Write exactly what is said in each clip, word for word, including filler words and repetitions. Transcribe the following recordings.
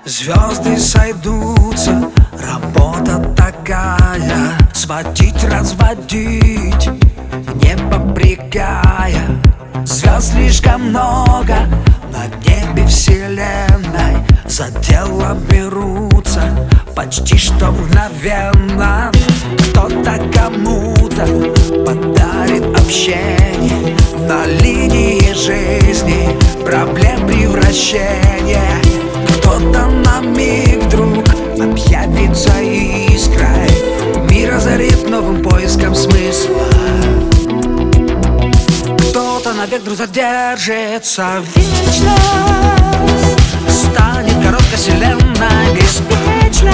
Звезды сойдутся, работа такая: сводить, разводить, не попрекая. Звезд слишком много на небе вселенной, за дело берутся почти что мгновенно. Кто-то кому-то подарит общение на линии жизни, проблем превращения. Кто-то на миг вдруг объявится искрой, мир озарит новым поиском смысла. Кто-то навек вдруг задержится, вечность станет короткой вселенной, беспечность.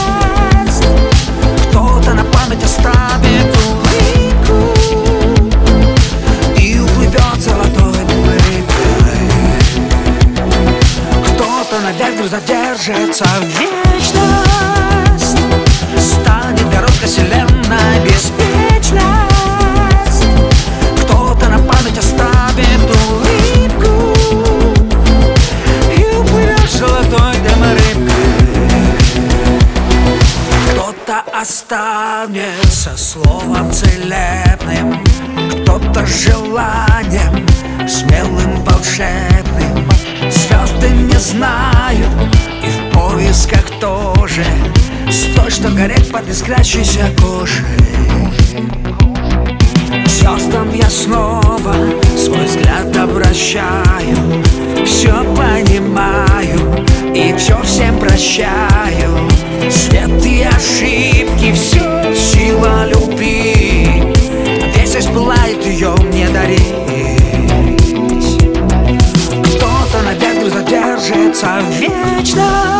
Кто-то на память оставит улыбку и уплывет золотой рыбкой. Кто-то навек вдруг задержится, вечность станет короткой вселенной, беспечность. Кто-то на память оставит улыбку и уплывет золотой рыбкой. Кто-то останется словом целебным, кто-то желанием смелым, волшебным. Звезды не знают и в поисках тоже, с той, что горит под искрящейся кожей. Звездам я снова свой взгляд обращаю, все понимаю и все всем прощаю. Свет и ошибки, все сила любви, весь пылает ее мне дарить. Кто-то на ветру задержится, вечность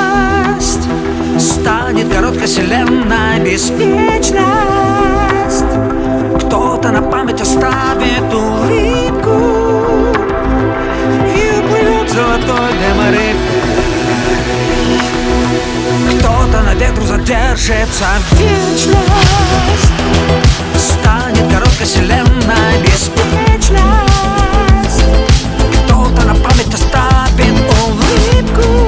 станет короткой вселенной, беспечность. Кто-то на память оставит улыбку и уплывет золотой рыбкой. Кто-то на ветру задержится, вечность станет короткой вселенной, беспечность. Кто-то на память оставит улыбку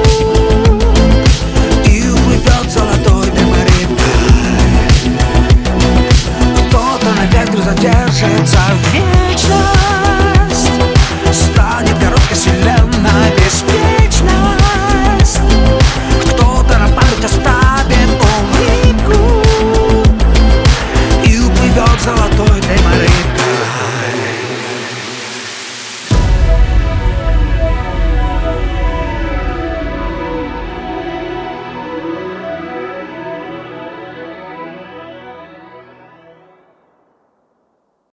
и уплывет золотой рыбкой. Кто-то на ветру задержится, вечность